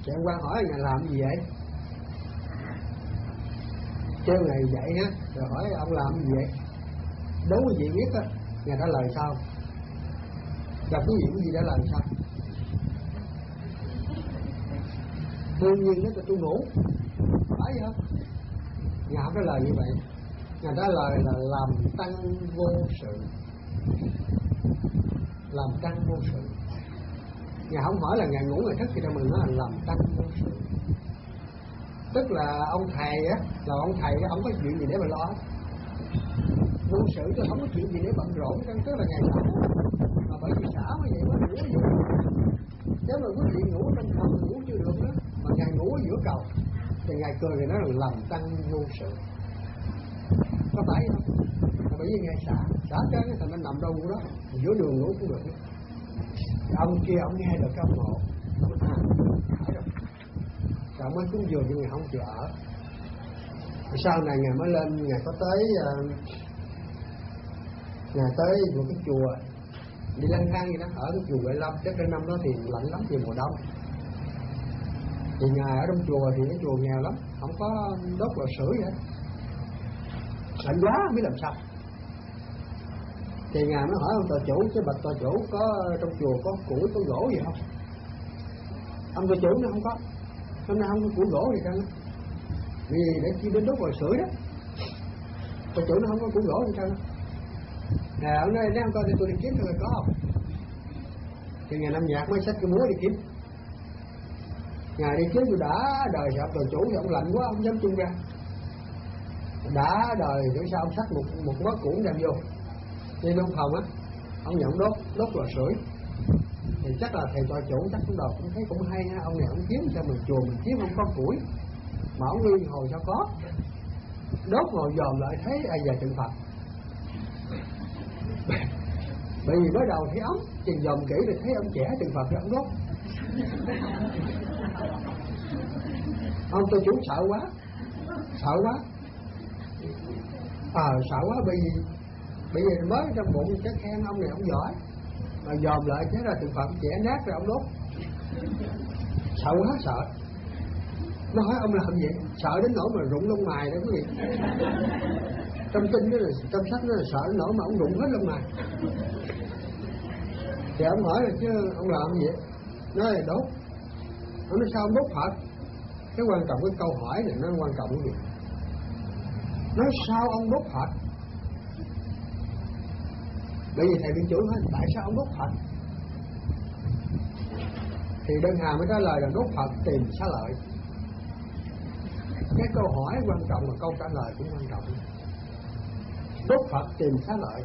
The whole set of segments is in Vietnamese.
Thì ông quan hỏi Ngài làm gì vậy? Kêu Ngài dậy á, rồi hỏi ông làm gì vậy? Đố quý vị biết á, Ngài trả lời sao? Gặp quý vị gì trả lời sao? Đương nhiên đó tôi ngủ, phải không? Ngài không trả lời như vậy. Ngài trả lời là làm tăng vô sự. Làm tăng vô sự. Ngài không hỏi là Ngài ngủ Ngài thức, thì ra mình nói là làm tăng vô sự. Tức là ông thầy á, là ông thầy á, ông có chuyện gì để mà lo. Vô sự chứ không có chuyện gì để bận rộn. Tức là Ngài xả. Mà bởi vì xả mới vậy mới ngủ ở giữa. Nếu mà quý vị ngủ trong phòng ngủ chưa được đó, mà Ngài ngủ ở giữa cầu, thì Ngài cười thì nói là làm tăng vô sự. Có phải không? Bởi vì Ngài xả trên thì mình nằm đâu ngủ đó, giữa đường ngủ cũng được. Ông kia ông nghe được cái ông ngộ, phải rồi. Rồi mới cúng dường cho Ngài không chịu ở. Sau này Ngài mới lên, Ngài có tới Ngài tới một cái chùa đi lang thang gì đó, ở cái chùa Huệ Lâm. Cái năm đó thì lạnh lắm, thì mùa đông. Thì Ngài ở trong chùa thì cái chùa nghèo lắm, không có đốt lò sưởi vậy, lạnh quá không biết làm sao. Thì Ngài mới hỏi ông tòa chủ, cái bạch tòa chủ có trong chùa có củi có gỗ gì không? Ông tòa chủ nó không có, hôm nay không có củi gỗ gì trơn, vì để chi đến đốt lò sưởi đó. Tòa chủ nó không có củi gỗ gì trơn. Ngài ông nói nếu không có thì tôi đi kiếm cho người có không? Thì Ngài Nam Nhạc mới xách cái búa đi kiếm. Ngài đi kiếm tôi đã đời thì ông tòa chủ thì ông lạnh quá ông dám chung ra. Đã đời thì sao ông xách một mớ củi đem vô đi trong phòng á, ông nhận đốt lò sưởi. Thì chắc là thầy tòa chủ chắc cũng đầu cũng thấy cũng hay ha, ông này ông kiếm sao mình chùa mình kiếm không có củi mà ông nguyên hồi sao có, đốt ngồi dòm lại thấy ai già tượng Phật. Bởi vì mới đầu thấy ống chừng dòm kỹ thì thấy ông trẻ tượng Phật rồi ông đốt. Ông tòa chủ sợ quá sợ quá bởi vì mới trong bụng cái khen ông này ông giỏi, mà dòm lại thế là tượng Phật trẻ nát rồi ông đốt. Sợ quá sợ. Nó hỏi ông làm gì? Sợ đến nỗi mà rụng lông mày đó quý vị. Trong kinh đó là, trong sách đó là sợ đến nỗi mà ông rụng hết lông mày. Thì ông hỏi là chứ ông làm gì? Nói là đốt. Ông nói sao ông đốt Phật? Cái quan trọng cái câu hỏi này nó quan trọng cái gì? Nói sao ông đốt Phật? Bởi vì thầy biện chủ hỏi tại sao ông đốt Phật? Thì Đơn Hà mới trả lời là đốt Phật tìm xá lợi. Cái câu hỏi quan trọng mà câu trả lời cũng quan trọng. Đốt Phật tìm xá lợi.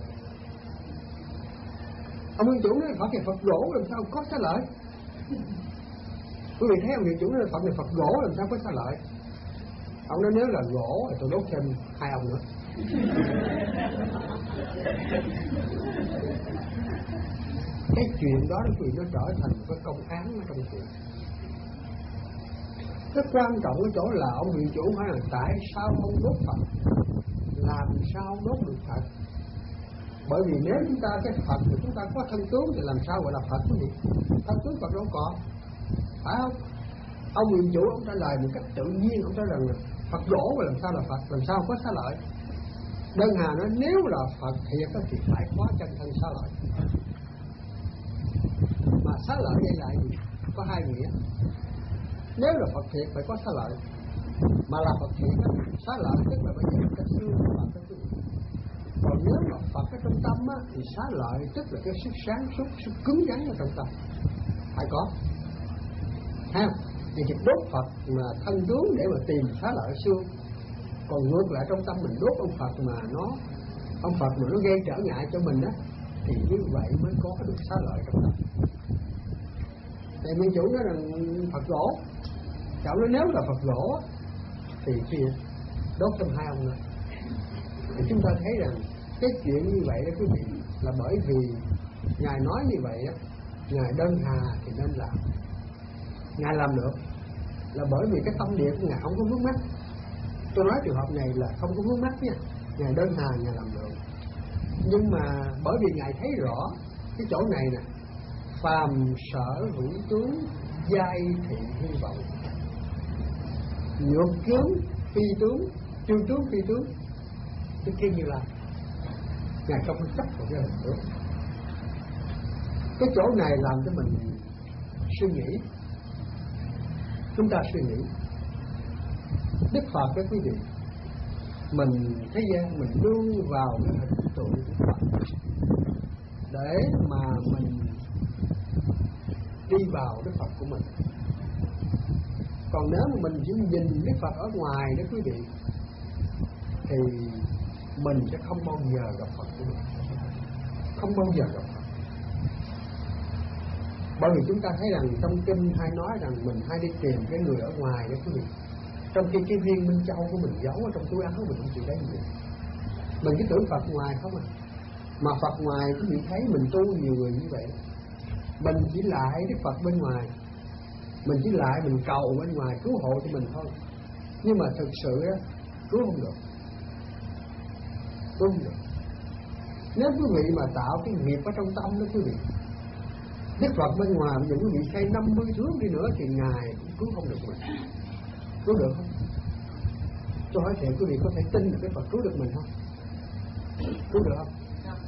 Ông biện chủ nói Phật thì Phật gỗ làm sao có xá lợi? Quý vị thấy ông biện chủ nói Phật thì Phật gỗ làm sao có xá lợi? Ông nói nếu là gỗ thì tôi đốt thêm 2 ông nữa. Cái chuyện đó nó trở thành một cái công án ở trong chuyện. Cái quan trọng cái chỗ là ông viện chủ hỏi là tại sao ông đốt Phật? Làm sao ông đốt được Phật? Bởi vì nếu chúng ta cái Phật thì chúng ta có thân tướng thì làm sao gọi là Phật quý vị? Thân tướng Phật đâu có, phải không? Ông viện chủ ông trả lời một cách tự nhiên, ông trả lời là Phật gỗ mà làm sao là Phật, làm sao có xá lợi? Đơn Hà nói nếu là Phật thiệt thì phải có chân thân xá lợi. Mà xá lợi đây là gì? Có 2 nghĩa. Nếu là Phật thiệt phải có xá lợi, mà là Phật thiệt xá lợi tức là bây giờ cái xương của Phật đó. Còn nếu mà Phật ở trong tâm á, thì xá lợi tức là cái sức sáng suốt, sức cứng rắn ở trong tâm phải có. Ha? Thì việc đốt Phật mà thân tướng để mà tìm xá lợi xương. Còn ngược lại trong tâm mình đốt ông Phật mà nó gây trở ngại cho mình á, thì như vậy mới có được xá lợi trong tâm. Thì nguyên chủ nói rằng Phật gỗ, cháu nói nếu là Phật gỗ thì đốt thêm 2 ông nữa. Thì chúng ta thấy rằng cái chuyện như vậy đó quý vị, là bởi vì Ngài nói như vậy á, Ngài Đơn Hà thì nên làm. Ngài làm được là bởi vì cái tâm địa của Ngài không có vướng mắc. Tôi nói trường hợp này là không có vướng mắc nha. Ngài Đơn Hà Ngài làm được. Nhưng mà bởi vì Ngài thấy rõ cái chỗ này nè, phàm sở hữu tướng, giai thị hy vọng. Nhược tướng phi tướng, trương tướng phi tướng. Cái kia Như Lai Ngài không chấp vào cái hình tướng. Cái chỗ này làm cho mình suy nghĩ. Chúng ta suy nghĩ Đức Phật các quý vị, mình thế gian mình đưa vào cái hình tượng của Phật để mà mình đi vào Đức Phật của mình. Còn nếu mà mình chỉ nhìn Đức Phật ở ngoài đó quý vị, thì mình sẽ không bao giờ gặp Phật của mình, không bao giờ gặp Phật. Bởi vì chúng ta thấy rằng trong kinh hay nói rằng mình hay đi tìm cái người ở ngoài đó quý vị, trong khi cái viên Minh Châu của mình giấu ở trong túi áo mình không chịu thấy gì. Mình cứ tưởng Phật ngoài không à. Mà Phật ngoài quý vị thấy mình tu nhiều người như vậy, mình chỉ lại Đức Phật bên ngoài, mình chỉ lại mình cầu bên ngoài cứu hộ cho mình thôi. Nhưng mà thực sự á, cứu không được, cứu không được. Nếu quý vị mà tạo cái nghiệp ở trong tâm đó quý vị, Đức Phật bên ngoài những quý vị xây 50 thước đi nữa thì Ngài cũng cứu không được mình. Cứu được không? Tôi hỏi thiệt quý vị có thể tin được cái Phật cứu được mình không? Cứu được không?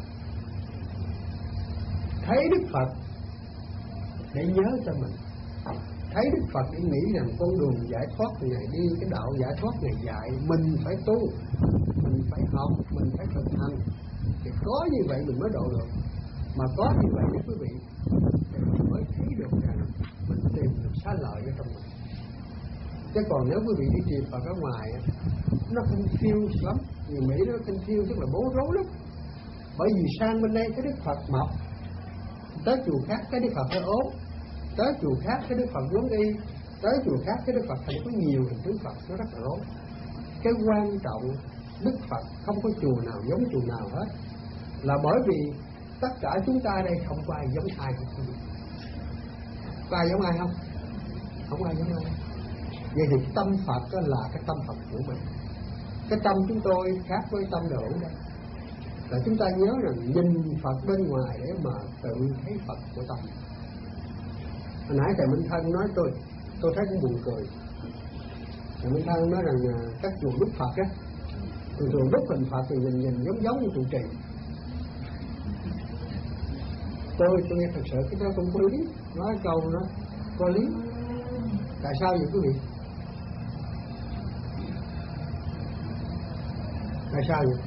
Thấy Đức Phật để nhớ cho mình, thấy Đức Phật để nghĩ rằng con đường giải thoát Ngài đi, cái đạo giải thoát Ngài dạy, mình phải tu, mình phải học, mình phải thực hành. Thì có như vậy mình mới độ được. Mà có như vậy quý vị, thì mình mới thấy được rằng mình tìm được xá lợi ở trong mình. Chứ còn nếu quý vị đi tìm Phật ở ngoài, nó confuse lắm. Người Mỹ nó confuse tức là bối rối lắm. Bởi vì sang bên đây cái Đức Phật mập, tới chùa khác cái Đức Phật hơi ốm, tới chùa khác cái Đức Phật giống y, tới chùa khác cái Đức Phật thành có nhiều hình tướng Phật, nó rất là rối. Cái quan trọng Đức Phật không có chùa nào giống chùa nào hết, là bởi vì tất cả chúng ta đây không có ai giống ai hết. Có ai giống ai không? Không ai giống ai. Vậy thì tâm Phật đó là cái tâm Phật của mình. Cái tâm chúng tôi khác với tâm đời hữu đây. Là chúng ta nhớ rằng nhìn Phật bên ngoài để mà tự thấy Phật của tâm. Hồi nãy thầy Minh Thân nói tôi thấy cũng buồn cười. Thầy Minh Thân nói rằng các chùa đúc Phật á, thường đúc hình Phật thì nhìn giống như trụ trì. Tôi nghe thật sự cái đó không có lý. Nói câu nó có lý. Tại sao vậy quý vị? Tại sao vậy?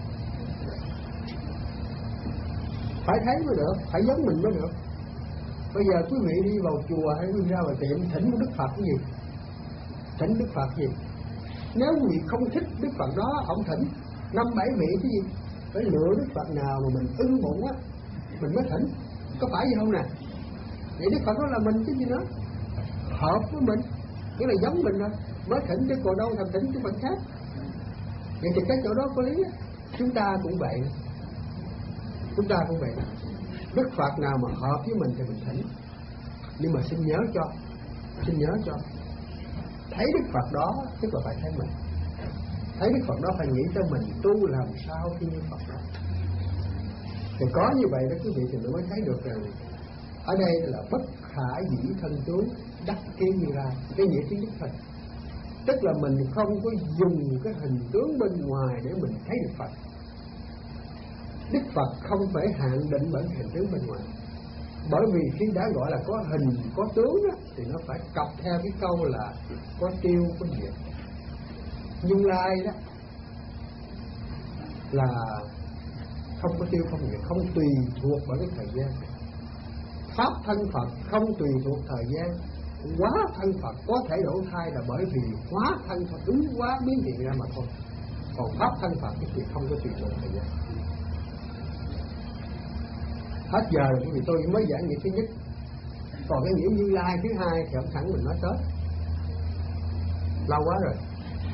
Phải thấy mới được, phải giống mình mới được. Bây giờ quý vị đi vào chùa hay đi ra vào tiệm thỉnh Đức Phật cái gì? Thỉnh Đức Phật gì? Nếu quý vị không thích Đức Phật đó, ông thỉnh 5-7 vị cái gì? Phải lựa Đức Phật nào mà mình ưng bụng á, mình mới thỉnh. Có phải vậy không nè? Vậy Đức Phật đó là mình chứ gì nữa? Hợp với mình, nghĩa là giống mình rồi, mới thỉnh chứ còn đâu thầm thỉnh cái Phật khác. Vậy thì cái chỗ đó có lý á. Chúng ta cũng vậy. Chúng ta cũng vậy. Đức Phật nào mà hợp với mình thì mình thỉnh. Nhưng mà xin nhớ cho thấy Đức Phật đó tức là phải thấy mình. Thấy Đức Phật đó phải nghĩ cho mình tu làm sao khi như Phật đó. Thì có như vậy đó quý vị thì mới thấy được rằng ở đây là bất khả dĩ thân tướng, đắc kiến Như Lai. Cái nghĩa tiếng Đức Phật tức là mình không có dùng cái hình tướng bên ngoài để mình thấy được Phật. Đức Phật không phải hạn định bởi hình tướng bên ngoài. Bởi vì khi đã gọi là có hình, có tướng đó, thì nó phải cặp theo cái câu là có tiêu, có diệt. Như Lai đó là không có tiêu, không diệt, không tùy thuộc bởi cái thời gian. Pháp thân Phật không tùy thuộc thời gian. Hóa thân Phật có thể đổi thay là bởi vì hóa thân Phật ứng hóa biến hiện ra mà thôi. Còn pháp thân Phật thì không có tùy thuộc thời gian. Hết giờ rồi vì tôi mới giảng nghĩa thứ nhất. Còn cái nghĩa Như Lai thứ hai thì ông sẵn mình nói tới. Lâu quá rồi.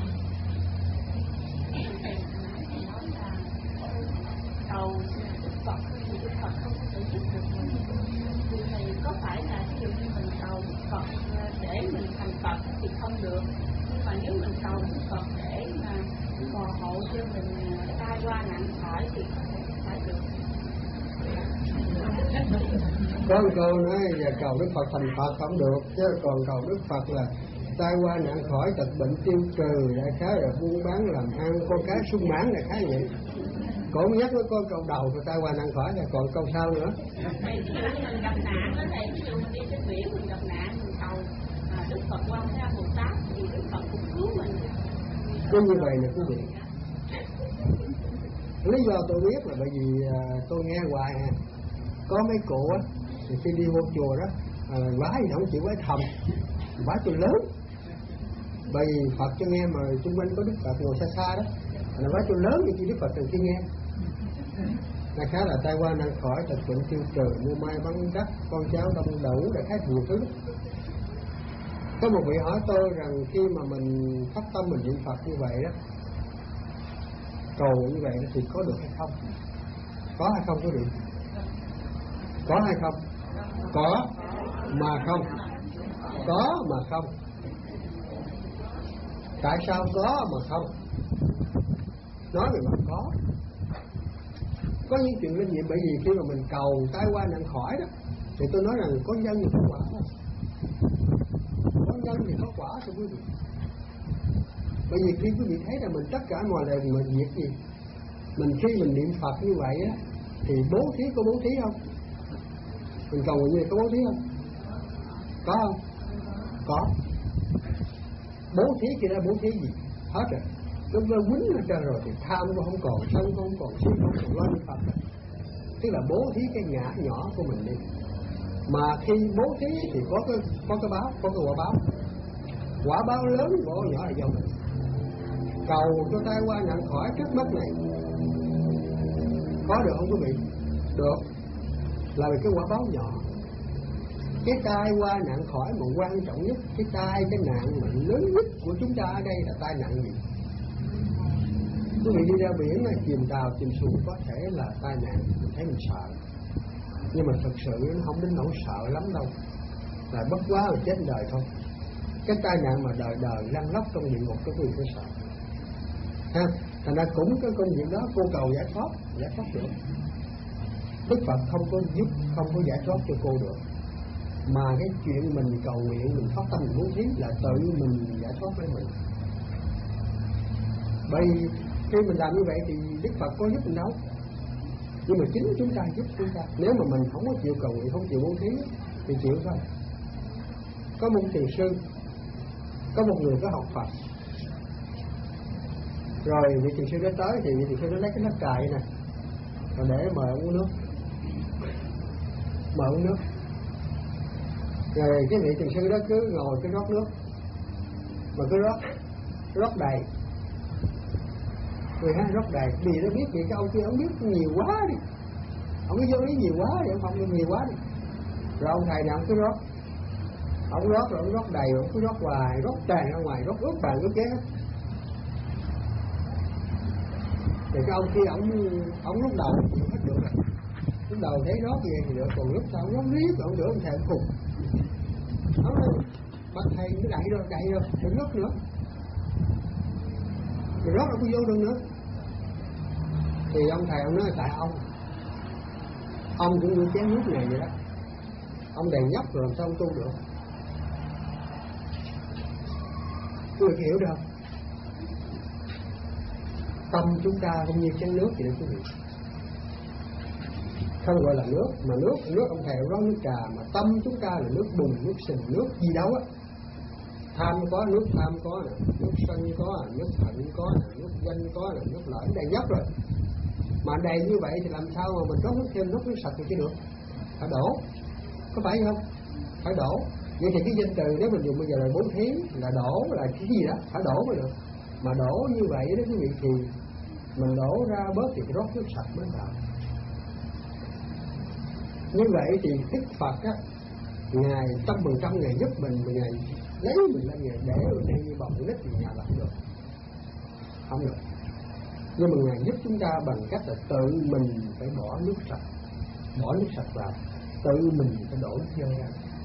Cầu Đức Phật thì Đức Phật không có thể giúp được mình. Thì có phải là ví dụ như mình cầu Đức Phật để mình thành Phật thì không được. Nhưng mà nếu mình cầu Đức Phật để mà phò hộ cho mình tai qua nạn khỏi thì có thể phải được. Có một câu nói giờ cầu Đức Phật thành Phật không được, chứ còn cầu Đức Phật là tai qua nạn khỏi, tật bệnh tiêu trừ, đại khái là buôn bán làm ăn, con cái sung mãn, đại khái vậy. Cổ nhắc nó có câu đầu rồi tai qua nạn khỏi, là còn câu sau nữa. Thầy ví dụ như mình gặp nạn đó thầy, ví dụ mình đi trên biển mình gặp nạn mình cầu Đức Phật Quan Thế Bồ Tát thì Đức Phật cũng cứu mình. Cứ như vậy nè quý vị. Lý do tôi biết là bởi vì tôi nghe hoài có mấy cụ á, thì khi đi vô chùa đó vái thì không chịu vái thầm, vái tôi lớn. Bởi vì Phật cho nghe mà xung quanh có Đức Phật ngồi xa xa đó, là vái tôi lớn thì Đức Phật cần khi nghe. Là khá là tai qua nạn khỏi, tật bệnh tiêu trừ, mua mai bán đắt, con cháu đông đủ, để khá nhiều thứ. Có một vị hỏi tôi rằng khi mà mình phát tâm mình niệm Phật như vậy đó, cầu như vậy thì có được hay không? Có hay không quý vị? Có hay không? Có mà không. Có mà không. Tại sao có mà không? Nói về mặt có. Có những chuyện linh nghiệm, bởi vì khi mà mình cầu tai qua nạn khỏi đó, thì tôi nói rằng có nhân thì có quả thôi. Có nhân thì có quả thưa quý vị. Bởi vì khi quý vị thấy là mình tất cả mọi lời mình việc gì, mình khi mình niệm Phật như vậy á, thì bố thí có bố thí không? Mình cầu nguyện như có bố thí không? Có không? Có. Bố thí khi ra bố thí gì? Hết rồi. Lúc nó quýnh ở trên rồi thì tham cũng không còn, sân cũng không còn, si không còn, lo niệm Phật rồi. Tức là bố thí cái ngã nhỏ của mình đi. Mà khi bố thí thì có cái báo, có cái quả báo. Quả báo lớn, quả báo nhỏ là do mình. Cầu cho tai qua nạn khỏi trước mắt này, có được không quý vị? Được. Là vì cái quả báo nhỏ. Cái tai qua nạn khỏi mà quan trọng nhất, cái nạn mà lớn nhất của chúng ta ở đây là tai nạn gì? Quý vị đi ra biển này, chìm tàu, chìm xuồng có thể là tai nạn, mình thấy mình sợ. Nhưng mà thật sự nó không đến nỗi sợ lắm đâu. Là bất quá là chết đời thôi. Cái tai nạn mà đời đời lăn lóc trong địa ngục có quyền phải sợ. Ha, thành ra cũng cái công việc đó cô cầu giải thoát được. Đức Phật không có giúp, không có giải thoát cho cô được. Mà cái chuyện mình cầu nguyện, mình phát tâm mình bố thí là tự mình giải thoát với mình. Bởi khi mình làm như vậy thì Đức Phật có giúp mình đâu. Nhưng mà chính chúng ta giúp chúng ta. Nếu mà mình không có chịu cầu nguyện, không chịu bố thí thì chịu thôi. Có một thiền sư, có một người có học Phật, rồi vị thiền sư đó tới thì vị thiền sư đó lấy cái nắp cài này rồi để mời ông uống nước, mời uống nước. Rồi cái vị thiền sư đó cứ ngồi cứ rót nước, mà cứ rót đầy. Rồi rót đầy, vì nó biết vì cái ông kia ông biết nhiều quá đi, ông cứ vô lý nhiều quá đi, ông không nhiều quá đi. Rồi ông thầy nào ông cứ rót, ông rót rồi ông rót đầy, rồi ông cứ rót hoài, rót tràn ra ngoài, rót ướt bàn ướt ghế. Thì cái ông kia ông lúc đầu chịu hết được rồi, lúc đầu thấy rót gì thì được, còn lúc sau ông rót riết rồi ông được ông thầy ông khùng. Ông nói bắt thầy cứ đẩy rồi, đừng rót nữa. Rồi rót đâu có vô được nữa. Thì ông thầy ông nói tại ông cũng như chén nước này vậy đó, ông đèn nhóc rồi làm sao ông tu được. Quý vị hiểu được không? Tâm chúng ta không như chén nước vậy đó quý vị. Không gọi là nước, mà nước ông thầy rót nước trà, mà tâm chúng ta là nước bùn, nước sình, nước gì đâu á. Tham có, nước tham có nè, nước sân có nè, nước hận có nè, nước danh có nè, nước lợi đầy nhóc rồi. Mà đầy như vậy thì làm sao mà mình rót nước thêm nước sạch thì chứ được? Phải đổ, có phải không? Phải đổ. Vậy thì cái danh từ nếu mình dùng bây giờ là bố thí là đổ, là cái gì đó, phải đổ mới được. Mà đổ như vậy đó quý vị thì mình đổ ra bớt thì rót nước sạch mới vào. Như vậy thì Đức Phật á, Ngài 100% Ngài giúp mình, mà Ngài lấy mình lên Ngài để ở đây như bọc nít thì Ngài làm được. Không được. Nhưng mà Ngài giúp chúng ta bằng cách là tự mình phải bỏ nước sạch vào, tự mình phải đổ nước dơ ra.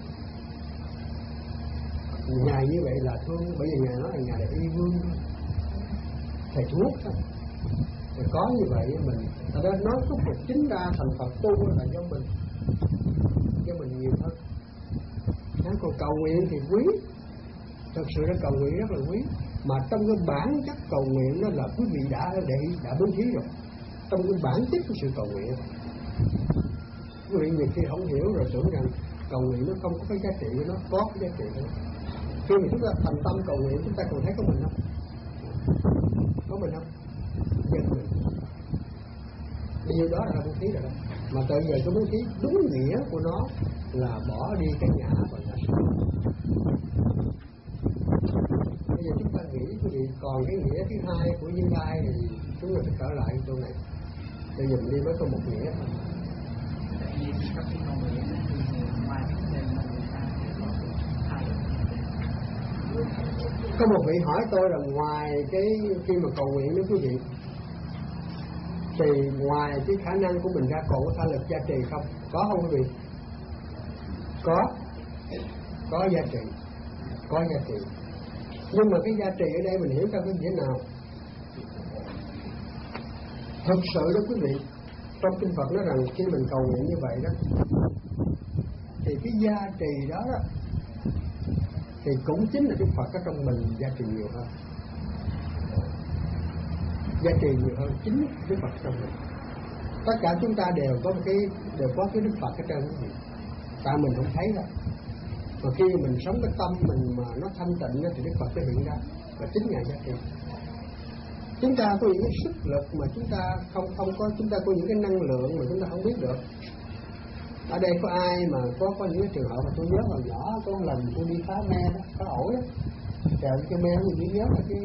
Ngài như vậy là thương, bởi vì Ngài nói là Ngài là y vương, thầy thuốc thôi. Rồi có như vậy mình, ta đã nói thúc phục chính ra thành Phật tu là do mình. Cho cho mình nhiều hơn. Còn cầu nguyện thì quý, thật sự là cầu nguyện rất là quý, mà trong cái bản chất cầu nguyện đó là quý vị đã bố thí rồi, trong cái bản chất của sự cầu nguyện. Quý vị nhiều khi không hiểu rồi tưởng rằng cầu nguyện nó không có cái giá trị, nó có cái giá trị nữa. Khi mà chúng ta thành tâm cầu nguyện, chúng ta còn thấy có mình không? Có mình không? Dân mình. Điều đó là bố thí rồi đó. Mà từ giờ cái bố thí đúng nghĩa của nó là bỏ đi cái nhà và nhà sống. Bây giờ chúng ta nghĩ quý vị còn cái nghĩa thứ hai của Như Lai thì chúng ta sẽ trở lại chỗ này. Bây giờ mình đi mới có một nghĩa thôi. Có một vị hỏi tôi là ngoài cái khi mà cầu nguyện với quý vị thì ngoài cái khả năng của mình ra còn có tha lực gia trì không? Có không quý vị? Có gia trì, có gia trì. Nhưng mà cái gia trì ở đây mình hiểu theo cái nghĩa nào? Thực sự đó quý vị, trong kinh Phật nói rằng khi mình cầu nguyện như vậy đó thì cái gia trì đó thì cũng chính là Đức Phật ở trong mình gia trì nhiều hơn. Gia trì nhiều hơn chính Đức Phật trong mình. Tất cả chúng ta đều có cái Đức Phật ở trong mình, tại mình không thấy đâu. Mà khi mình sống cái tâm mình mà nó thanh tịnh thì Đức Phật sẽ hiện ra, và chính Ngài gia trì. Chúng ta có những cái sức lực mà chúng ta không có, chúng ta có những cái năng lượng mà chúng ta không biết được. Ở đây có ai mà có những cái trường hợp mà tôi nhớ hồi nhỏ có một lần tôi đi phá me đó, phá ổi đó, trèo cái me mình chỉ nhớ là cái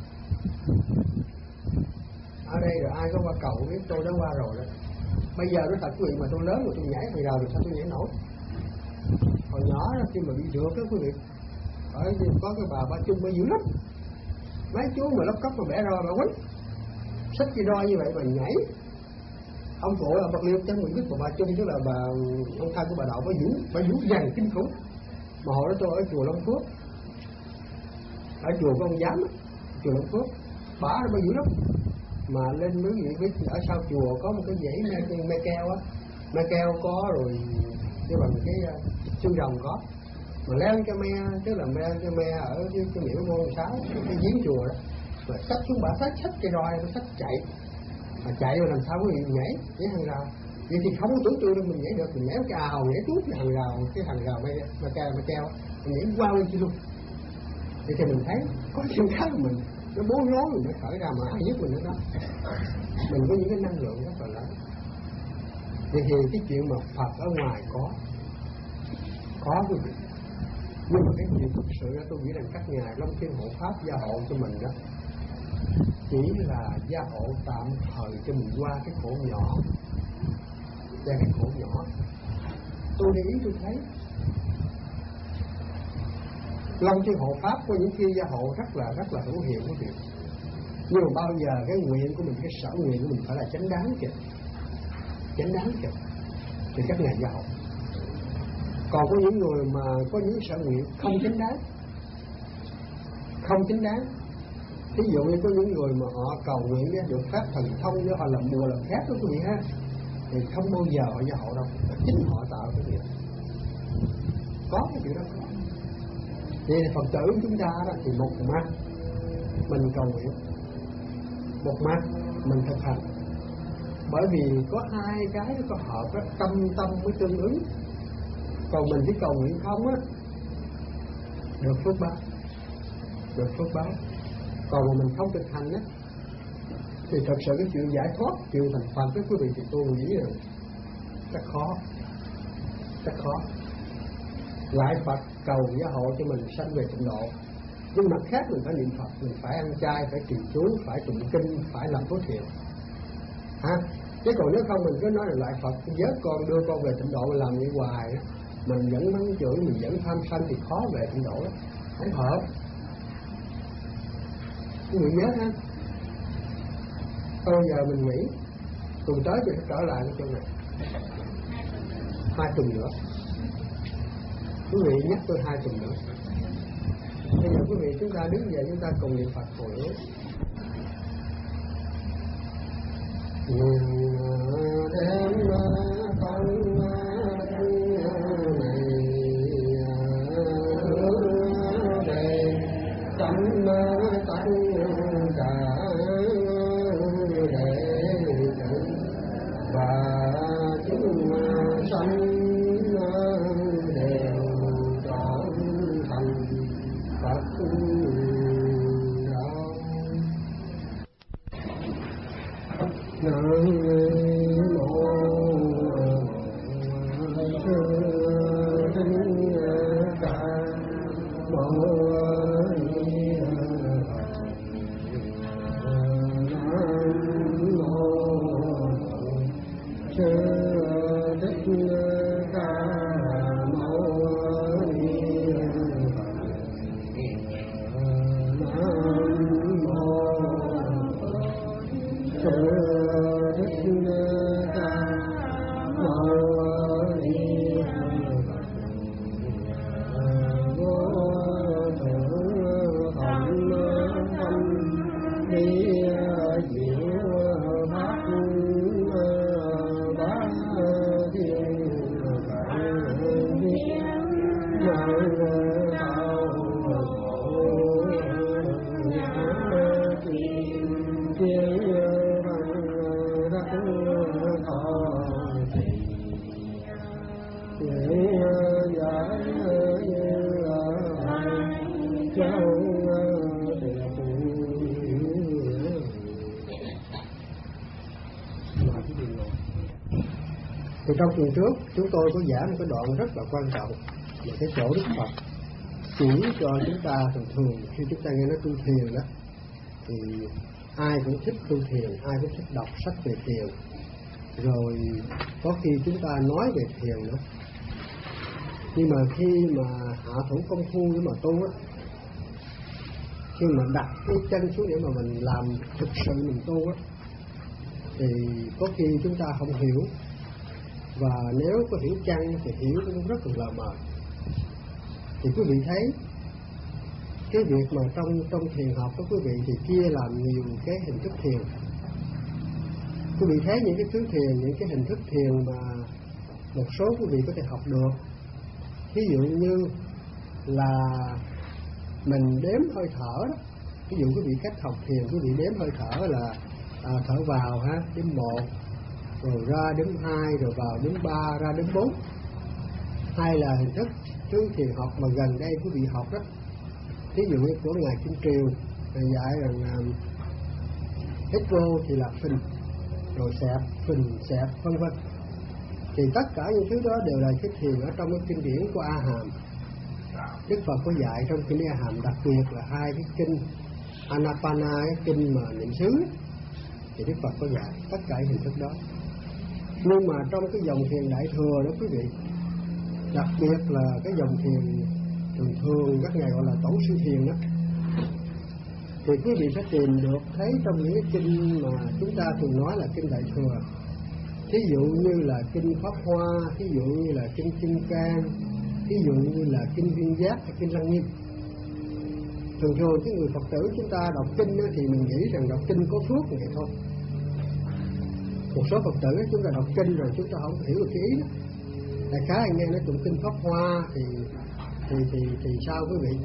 ở đây rồi ai có qua cầu biết tôi đã qua rồi đó. Bây giờ nó thật quý vị mà tôi lớn rồi tôi nhảy hồi đầu thì sao tôi nhảy nổi. Hồi nhỏ đó khi mà bị rượt đó quý vị, ở có cái bà Chung bà dữ lắm, mấy chú mà lóc cốc mà bẻ roi bà quýnh, xách cái roi như vậy mà nhảy. Ông cụ là Bạc Liêu chắc mình biết của bà Chung, tức là bà ông thân của bà Đậu, bà vũ dằn kinh khủng. Mà hồi đó tôi ở chùa Long Phước, ở chùa của ông Giám, chùa Long Phước, bà dữ lắm. Mà lên mấy vị ở sau chùa có một cái dãy me keo á, me keo có rồi cái bằng cái xương rồng có, mà leo cái me, tức là cái me ở cái miễu môn 6 cái giếng chùa đó, mà xách xuống bà xách cái roi nó xách chạy, mà chạy rồi làm sao có gì nhảy hàng rào. Vậy thì không có tưởng tượng được mình nhảy được, mình nhảy cái ào nhảy trút cái hàng rào me keo mình nhảy qua lên chi luôn. Vậy thì mình thấy có chuyện khác của mình nó bố rối mình mới khởi ra, mà ai giúp mình nữa đó. Mình có những cái năng lượng rất là lớn. Vậy thì cái chuyện mà Phật ở ngoài có quý vị, nhưng mà cái chuyện thực sự đó tôi nghĩ rằng các ngài Long Thiên Hộ Pháp gia hộ cho mình đó chỉ là gia hộ tạm thời cho mình qua cái khổ nhỏ, qua cái khổ nhỏ. Tôi để ý tôi thấy Long Thiên Hộ Pháp có những khi gia hộ rất là hữu hiệu quý vị. Nhưng mà bao giờ cái nguyện của mình, cái sở nguyện của mình phải là chánh đáng kìa, thì các ngài gia hộ. Còn có những người mà có những sở nguyện không chánh đáng, ví dụ như có những người mà họ cầu nguyện để được phép thần thông, để họ làm bùa làm phép đó quý vị ha, thì không bao giờ họ gia hộ đâu, chính họ tạo cái việc. Có cái chuyện đó có. Vậy thì Phật tử chúng ta đó thì một mặt mình cầu nguyện, một mặt mình thực hành, bởi vì có hai cái nó có hợp đó, tâm mới tương ứng. Còn mình chỉ cầu nguyện không á, được phước báo. Còn mà mình không thực hành á thì thật sự cái chuyện giải thoát, chuyện thành Phật với quý vị thì tôi nghĩ là rất khó. Lại Phật cầu gia hộ cho mình sanh về tịnh độ, nhưng mặt khác mình phải niệm Phật, mình phải ăn chay, phải trì chú, phải tụng kinh, phải làm phước thiện ha. Chứ còn nếu không mình cứ nói là lại Phật vớt con đưa con về tịnh độ mà làm như hoài á, mình vẫn mắng chửi, mình vẫn tham sân thì khó về tịnh độ đó, không hợp. Quý vị nhớ ha, bây giờ mình nghĩ tuần tới thì sẽ trở lại cái chỗ này 2 tuần nữa. Quý vị nhắc tôi 2 tuần nữa. Bây giờ quý vị chúng ta đứng dậy, chúng ta cùng niệm Phật hồi hướng. Đêm Thì trong tuần trước chúng tôi có giảng một cái đoạn rất là quan trọng là cái chỗ Đức Phật chỉ cho chúng ta thường khi chúng ta nghe nói tu thiền đó, thì ai cũng thích tu thiền, ai cũng thích đọc sách về thiền, rồi có khi chúng ta nói về thiền nữa. Nhưng mà khi mà hạ thủ công phu để mà tu á, khi mà đặt cái chân xuống để mà mình làm thực sự mình tu á, thì có khi chúng ta không hiểu, và nếu có hiểu chăng thì hiểu cũng rất là mờ. Thì quý vị thấy cái việc mà trong thiền học của quý vị thì chia làm nhiều cái hình thức thiền. Quý vị thấy những cái thứ thiền, những cái hình thức thiền mà một số quý vị có thể học được. Ví dụ như là mình đếm hơi thở đó. Ví dụ quý vị cách học thiền, quý vị đếm hơi thở là thở vào ha, đếm 1, rồi ra đếm 2, rồi vào đếm 3, ra đếm 4. Hay là hình thức thứ thiền học mà gần đây quý vị học đó, ví dụ như của Ngài Kim Triều dạy rằng hít vô thì là phình, rồi xẹp, phình, xẹp, vân vân. Thì tất cả những thứ đó đều là cái thiền ở trong cái kinh điển của A Hàm. Đức Phật có dạy trong kinh A Hàm, đặc biệt là 2 cái kinh Anapana, cái kinh mà niệm xứ, thì Đức Phật có dạy tất cả hình thức đó. Nhưng mà trong cái dòng thiền Đại Thừa đó quý vị, đặc biệt là cái dòng thiền thường các ngài gọi là tổ sư thiền đó, thì quý vị sẽ tìm được thấy trong những cái kinh mà chúng ta thường nói là kinh Đại Thừa. Thí dụ như là kinh Pháp Hoa, thí dụ như là kinh Kim Cang, thí dụ như là kinh Viên Giác hay kinh Lăng Nghiêm. Thường cái người Phật tử chúng ta đọc kinh đó, thì mình nghĩ rằng đọc kinh có phước vậy thôi. Một số Phật tử chúng ta đọc kinh rồi chúng ta không hiểu được cái ý đó. Đại khái anh nghe nói tụng kinh Pháp Hoa thì sao quý vị?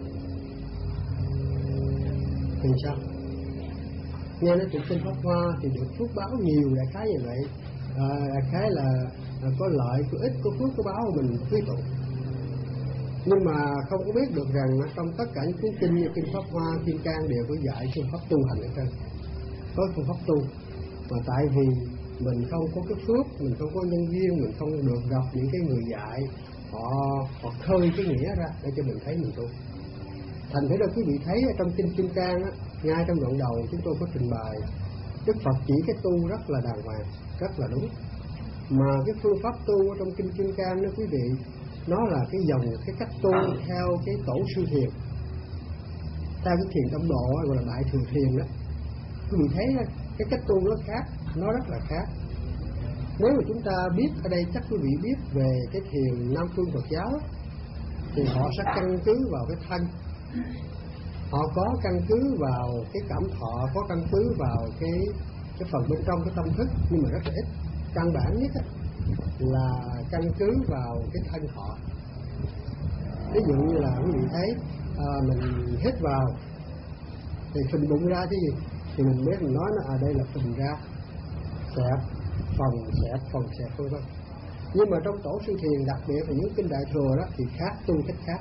Thì sao? Nghe nói tụng kinh Pháp Hoa thì được phước báo nhiều, đại khái như vậy. Đại khái là có lợi, có ích, có phước, có báo mình quý tụng. Nhưng mà không có biết được rằng trong tất cả những cuốn kinh như kinh Pháp Hoa, Kim Cang đều có dạy phương pháp tu hành ở trên. Có phương pháp tu, mà tại vì mình không có cái phước, mình không có nhân duyên, mình không được gặp những cái người dạy, họ khơi cái nghĩa ra để cho mình thấy mình tu. Thành thử ra quý vị thấy ở trong kinh Kim Cang á, ngay trong đoạn đầu chúng tôi có trình bày Đức Phật chỉ cái tu rất là đàng hoàng, rất là đúng. Mà cái phương pháp tu ở trong kinh Kim Cang đó quý vị, nó là cái dòng, cái cách tu theo cái tổ sư thiền, theo cái thiền tông độ gọi là Đại Thừa Thiền đó. Quý vị thấy cái cách tu nó khác, nó rất là khác. Nếu mà chúng ta biết ở đây, chắc quý vị biết về cái thiền Nam phương Phật giáo, thì họ sẽ căn cứ vào cái thân, họ có căn cứ vào cái cảm thọ, có căn cứ vào cái phần bên trong cái tâm thức, nhưng mà rất là ít. Căn bản nhất là căn cứ vào cái thân họ. Ví dụ như là quý vị thấy mình hít vào thì phình bụng ra chứ gì, thì mình biết mình nói nó đây là phình ra, xẹp, phòng xẹp vân vân. Nhưng mà trong tổ sư thiền, đặc biệt là những kinh Đại Thừa đó thì khác, tu cách khác.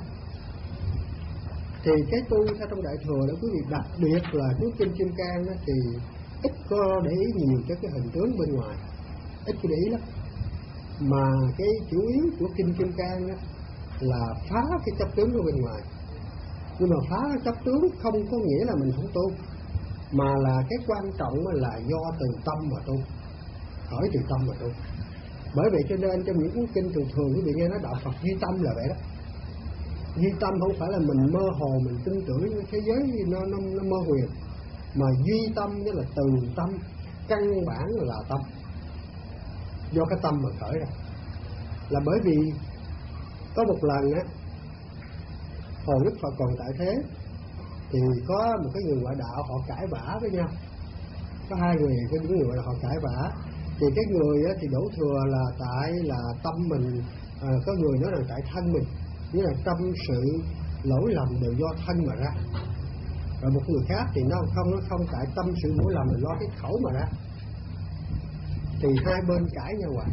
Thì cái tu theo trong Đại Thừa đó quý vị, đặc biệt là cuốn kinh Kim Cang đó, thì ít có để ý nhiều cho cái hình tướng bên ngoài, ít có để ý lắm. Mà cái chủ yếu của kinh Kim Cang đó là phá cái chấp tướng ở bên ngoài. Nhưng mà phá cái chấp tướng không có nghĩa là mình không tu, mà là cái quan trọng là do từ tâm mà tu, khởi từ tâm mà tu. Bởi vậy cho nên trong những cuốn kinh thường quý vị nghe nói đạo Phật duy tâm là vậy đó. Duy tâm không phải là mình mơ hồ, mình tin tưởng cái thế giới nó mơ huyền, mà duy tâm nghĩa là từ tâm, căn bản là tâm, do cái tâm mà khởi ra. Là bởi vì có một lần á, hồi Đức Phật còn tại thế, thì có một cái người ngoại đạo họ cãi vã với nhau. Có hai người, có những người họ cãi vã. Thì cái người á, thì đổ thừa là tại là tâm mình, có người nói là tại thân mình, nghĩa là tâm sự lỗi lầm đều do thân mà ra. Rồi một người khác thì nó không tại tâm sự lỗi lầm là do cái khẩu mà ra. Thì hai bên cãi nhau hoài,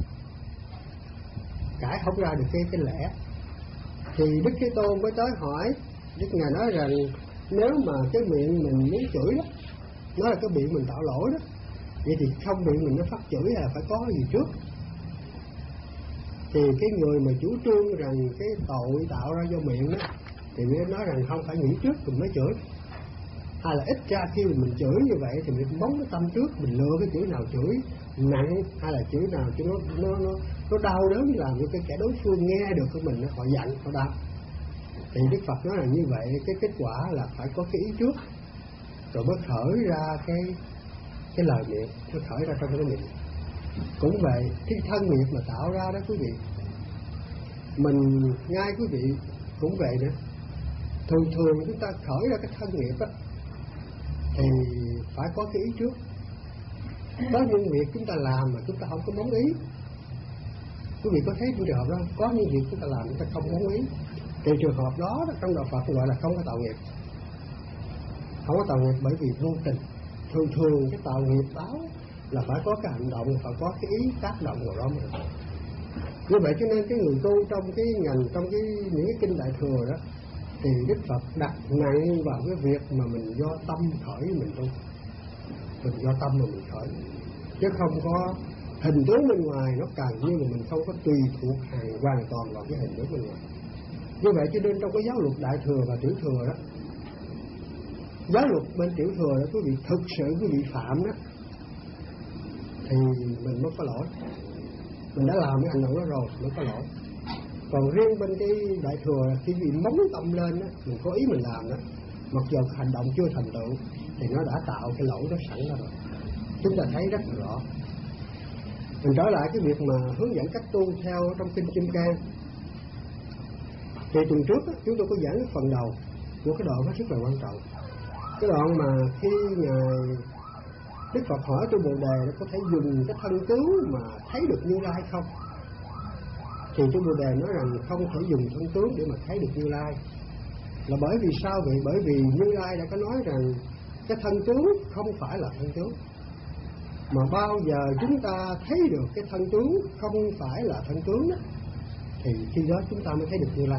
cãi không ra được cái lẽ. Thì Đức Thế Tôn mới tới hỏi, Đức Ngài nói rằng nếu mà cái miệng mình muốn chửi đó, nó là cái miệng mình tạo lỗi đó, vậy thì không miệng mình nó phát chửi là phải có gì trước. Thì cái người mà chủ trương rằng cái tội tạo ra do miệng đó, thì mới nói rằng không phải nghĩ trước rồi mới chửi. Hay là ít ra khi mình chửi như vậy thì mình bóng cái tâm trước, mình lựa cái chửi nào chửi nặng, hay là chửi nào cho nó đau đớn, làm cho cái kẻ đối phương nghe được của mình họ giận, họ đau. Thì Đức Phật nói là như vậy, cái kết quả là phải có cái ý trước, rồi mới khởi ra cái lời miệng, nó khởi ra trong cái miệng. Cũng vậy, cái thân nghiệp mà tạo ra đó quý vị, mình ngay quý vị cũng vậy nữa. Thường chúng ta khởi ra cái thân nghiệp á, thì phải có cái ý trước. Có những việc chúng ta làm mà chúng ta không có mong ý. Quý vị có thấy trong trường hợp đó, có những việc chúng ta làm chúng ta không mong ý, thì trường hợp đó trong đạo Phật gọi là không có tạo nghiệp. Không có tạo nghiệp bởi vì vô tình. Thường cái tạo nghiệp đó là phải có cái hành động, phải có cái ý tác động vào đó mà. Như vậy cho nên cái người tu trong cái ngành, trong những cái kinh Đại Thừa đó, thì Đức Phật đặt nặng vào cái việc mà mình do tâm khởi mình tu. Mình do tâm mà mình khởi, chứ không có hình tướng bên ngoài nó càng, nhưng mà mình không có tùy thuộc hoàn toàn vào cái hình tướng bên ngoài. Như vậy cho nên trong cái giáo luật Đại Thừa và Tiểu Thừa đó, giáo luật bên Tiểu Thừa đó quý vị thực sự quý vị phạm đó thì mình mới có lỗi, mình đã làm cái hành động đó rồi mới có lỗi. Còn riêng bên cái Đại Thừa khi vì móng tâm lên đó, mình có ý mình làm đó, mặc dù hành động chưa thành tựu thì nó đã tạo cái lỗi đó sẵn ra rồi. Chúng ta thấy rất là rõ. Mình trở lại cái việc mà hướng dẫn cách tu theo trong kinh Kim Cang. Thì tuần trước đó, chúng tôi có giảng cái phần đầu của cái đoạn hết sức là quan trọng. Cái đoạn mà khi Ngài Đức Phật hỏi tôi Bồ Đề nó có thể dùng cái thân tướng mà thấy được Như Lai không? Thì tôi Bồ Đề nói rằng không thể dùng thân tướng để mà thấy được Như Lai. Là bởi vì sao vậy? Bởi vì Như Lai đã có nói rằng cái thân tướng không phải là thân tướng, mà bao giờ chúng ta thấy được cái thân tướng không phải là thân tướng đó, thì khi đó chúng ta mới thấy được Như Lai.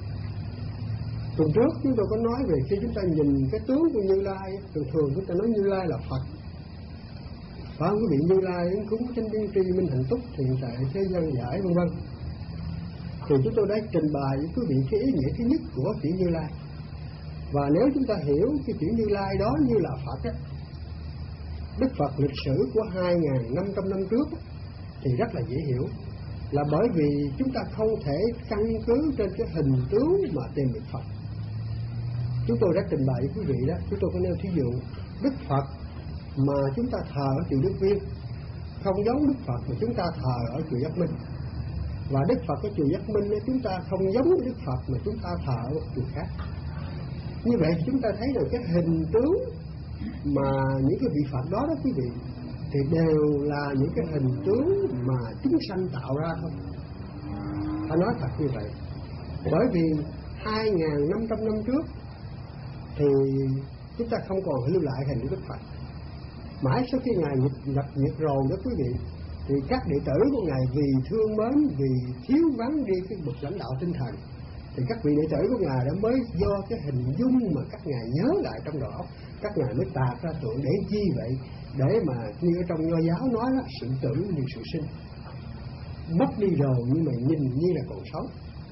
Tuần trước chúng tôi có nói về khi chúng ta nhìn cái tướng của Như Lai, thường chúng ta nói Như Lai là Phật. Phải không quý vị? Như Lai ứng cúng chánh tiên tri minh hạnh túc thiện tại thế gian giải vân vân. Thì chúng tôi đã trình bày với quý vị cái ý nghĩa thứ nhất của chữ Như Lai. Và nếu chúng ta hiểu cái chữ Như Lai đó như là Phật á, Đức Phật lịch sử của 2.500 năm trước á, thì rất là dễ hiểu. Là bởi vì chúng ta không thể căn cứ trên cái hình tướng mà tìm được Phật. Chúng tôi đã trình bày với quý vị đó, chúng tôi có nêu thí dụ Đức Phật mà chúng ta thờ ở chùa Đức Viên không giống Đức Phật mà chúng ta thờ ở chùa Giác Minh. Và Đức Phật ở chùa Giác Minh chúng ta không giống Đức Phật mà chúng ta thờ ở chùa khác. Như vậy chúng ta thấy được cái hình tướng mà những cái vị Phật đó quý vị, thì đều là những cái hình tướng mà chúng sanh tạo ra thôi. Ta nói thật như vậy. Bởi vì 2.500 năm trước thì chúng ta không còn lưu lại hình của Đức Phật. Mãi sau khi Ngài nhập diệt rồi đó quý vị, thì các đệ tử của Ngài vì thương mến, vì thiếu vắng đi cái bậc lãnh đạo tinh thần, thì các vị đệ tử của Ngài đã mới do cái hình dung mà các Ngài nhớ lại trong đó, các Ngài mới tạc ra tượng. Để chi vậy? Để mà như ở trong Nho giáo nói là sự tử như sự sinh, mất đi rồi nhưng mà nhìn như là còn sống.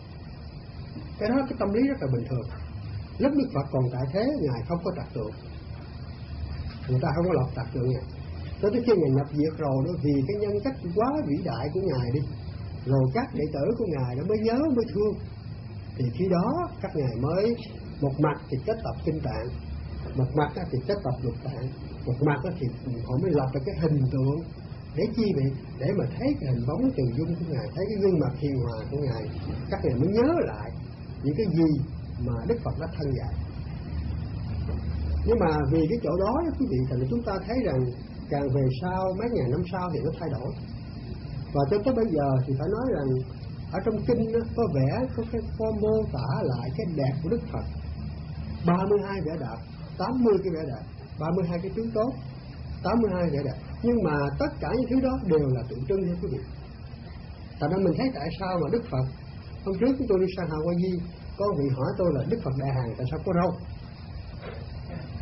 Cái đó cái tâm lý rất là bình thường. Lúc Đức Phật còn tại thế, Ngài không có tạc tượng, người ta không có lập tạc tượng Ngài. Tới khi Ngài nhập diệt rồi đó, vì cái nhân cách quá vĩ đại của Ngài đi, rồi các đệ tử của Ngài đã mới nhớ, mới thương, thì khi đó các Ngài mới một mặt thì kết tập kinh tạng, một mặt thì kết tập lục tạng, một mặt thì họ mới lập được cái hình tượng. Để chi vậy? Để mà thấy cái hình bóng từ dung của Ngài, thấy cái gương mặt hiền hòa của Ngài, các Ngài mới nhớ lại những cái gì mà Đức Phật đã thân dạy. Nhưng mà vì cái chỗ đó quý vị, thì chúng ta thấy rằng càng về sau, mấy ngàn năm sau thì nó thay đổi. Và cho tới bây giờ thì phải nói rằng ở trong kinh đó, có vẽ, có mô tả lại cái đẹp của Đức Phật. 32 vẻ đẹp, 80 cái vẻ đẹp, 32 cái tướng tốt, 82 vẻ đẹp. Nhưng mà tất cả những thứ đó đều là tượng trưng thôi quý vị. Tại nên mình thấy tại sao mà Đức Phật, hôm trước chúng tôi đi sang Hawaii, có vị hỏi tôi là Đức Phật Đại Hàn tại sao có râu?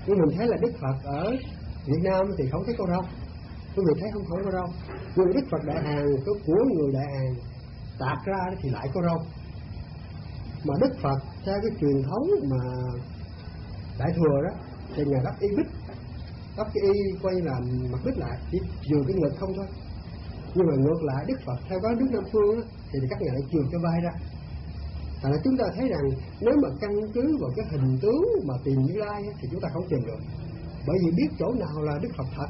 Nhưng mình thấy là Đức Phật ở Việt Nam thì không thấy có rau, quý vị thấy không có rau. Nhưng Đức Phật Đại Hàn của người Đại Hàn tạc ra thì lại có rau. Mà Đức Phật theo cái truyền thống mà Đại Thừa đó thì Ngài đắp y bích, đắp cái y quay là mặt bích lại, chỉ vừa cái ngực không thôi. Nhưng mà ngược lại Đức Phật theo cái nước Nam Phương đó, thì các ngài lại chừa cho vai ra. Thành ra chúng ta thấy rằng nếu mà căn cứ vào cái hình tướng mà tìm Như Lai thì chúng ta không tìm được, bởi vì biết chỗ nào là Đức Phật thật.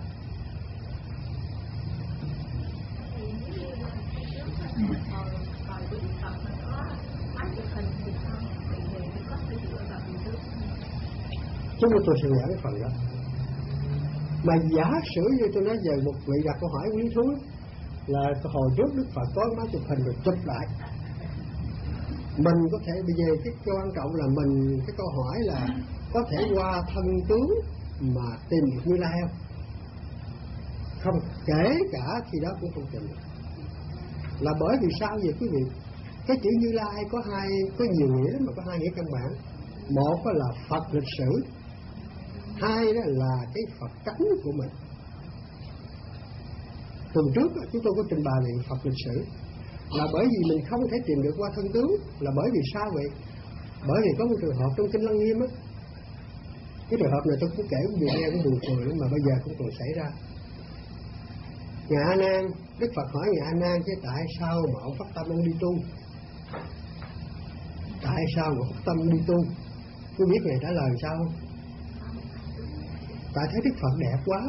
Chúng tôi sẽ giảng cái phần đó. Mà giả sử như tôi nói về một vị đặt câu hỏi quý thú là hồi trước Đức Phật có máy chụp hình rồi chụp lại. Mình có thể bây giờ cái quan trọng là mình, cái câu hỏi là có thể qua thân tướng mà tìm được Như Lai không? Không, kể cả khi đó cũng không tìm được. Là bởi vì sao vậy quý vị? Cái chữ Như Lai có nhiều nghĩa lắm, mà có hai nghĩa căn bản. Một là Phật lịch sử, hai đó là cái Phật tánh của mình. Tuần trước chúng tôi có trình bày về Phật lịch sử, là bởi vì mình không thể tìm được qua thân tướng. Là bởi vì sao vậy? Bởi vì có một trường hợp trong Kinh Lăng Nghiêm á, cái trường hợp này tôi cũng kể quý vị nghe cũng buồn cười lắm, mà bây giờ cũng còn xảy ra. Ngài A Nan, Đức Phật hỏi Ngài A Nan chứ tại sao mà ông phát tâm ông đi tu? Tại sao mà phát tâm đi tu? Tôi biết Ngài trả lời sao không? Tại thấy Đức Phật đẹp quá.